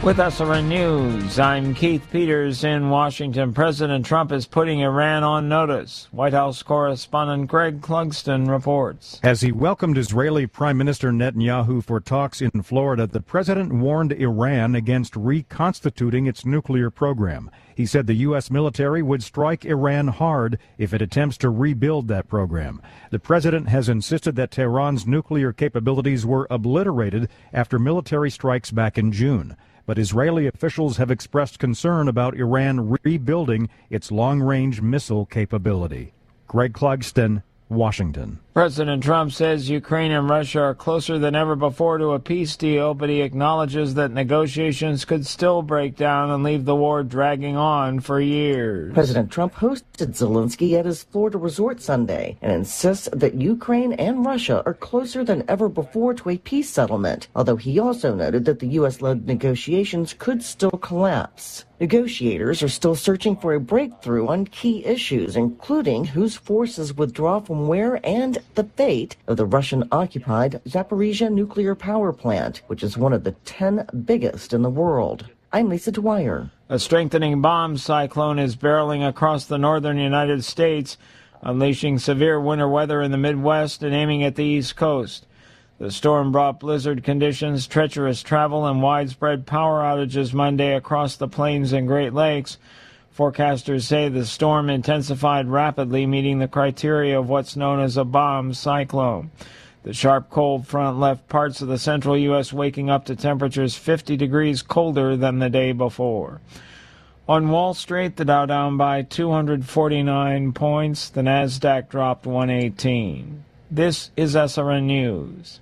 With SRN News, I'm Keith Peters in Washington. President Trump is putting Iran on notice. White House correspondent Greg Clugston reports. As he welcomed Israeli Prime Minister Netanyahu for talks in Florida, the president warned Iran against reconstituting its nuclear program. He said the U.S. military would strike Iran hard if it attempts to rebuild that program. The president has insisted that Tehran's nuclear capabilities were obliterated after military strikes back in June. But Israeli officials have expressed concern about Iran rebuilding its long-range missile capability. Greg Clugston, Washington. President Trump says Ukraine and Russia are closer than ever before to a peace deal, but he acknowledges that negotiations could still break down and leave the war dragging on for years. President Trump hosted Zelensky at his Florida resort Sunday and insists that Ukraine and Russia are closer than ever before to a peace settlement, although he also noted that the U.S.-led negotiations could still collapse. Negotiators are still searching for a breakthrough on key issues, including whose forces withdraw from where and the fate of the Russian-occupied Zaporizhzhia nuclear power plant, which is one of the 10 biggest in the world. I'm Lisa Dwyer. A strengthening bomb cyclone is barreling across the northern United States, unleashing severe winter weather in the Midwest and aiming at the East Coast. The storm brought blizzard conditions, treacherous travel, and widespread power outages Monday across the plains and Great Lakes. Forecasters say the storm intensified rapidly, meeting the criteria of what's known as a bomb cyclone. The sharp cold front left parts of the central U.S. waking up to temperatures 50 degrees colder than the day before. On Wall Street, the Dow down by 249 points. The Nasdaq dropped 118. This is SRN News.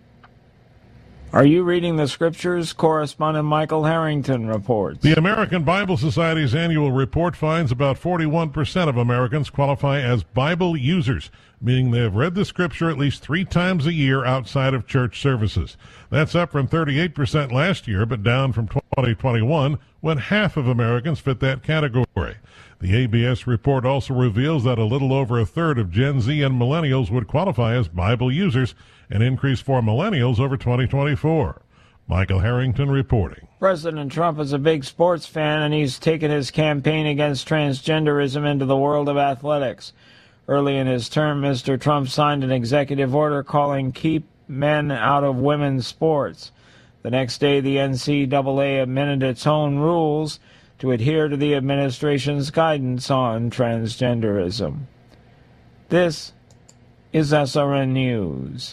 Are you reading the scriptures? Correspondent Michael Harrington reports. The American Bible Society's annual report finds about 41% of Americans qualify as Bible users, meaning they have read the scripture at least 3 times a year outside of church services. That's up from 38% last year, but down from 2021, when half of Americans fit that category. The ABS report also reveals that a little over a third of Gen Z and millennials would qualify as Bible users, an increase for millennials over 2024. Michael Harrington reporting. President Trump is a big sports fan, and he's taken his campaign against transgenderism into the world of athletics. Early in his term, Mr. Trump signed an executive order calling Keep Men Out of Women's Sports. The next day, the NCAA amended its own rules to adhere to the administration's guidance on transgenderism. This is SRN News.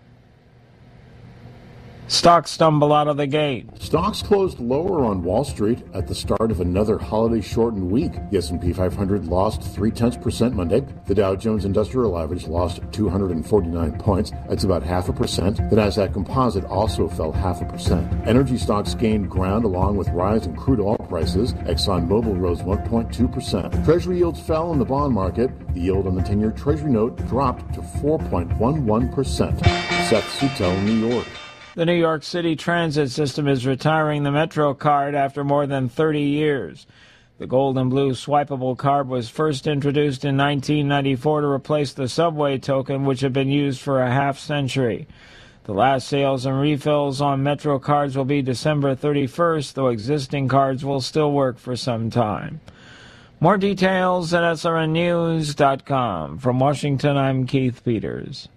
Stocks stumble out of the gate. Stocks closed lower on Wall Street at the start of another holiday-shortened week. The S&P 500 lost 0.3% Monday. The Dow Jones Industrial Average lost 249 points. That's about 0.5%. The Nasdaq Composite also fell 0.5%. Energy stocks gained ground along with rising crude oil prices. ExxonMobil rose 1.2%. Treasury yields fell in the bond market. The yield on the 10-year Treasury note dropped to 4.11%. Seth Sutel, New York. The New York City transit system is retiring the Metro card after more than 30 years. The gold and blue swipeable card was first introduced in 1994 to replace the subway token, which had been used for a half-century. The last sales and refills on Metro cards will be December 31st, though existing cards will still work for some time. More details at srnnews.com. From Washington, I'm Keith Peters.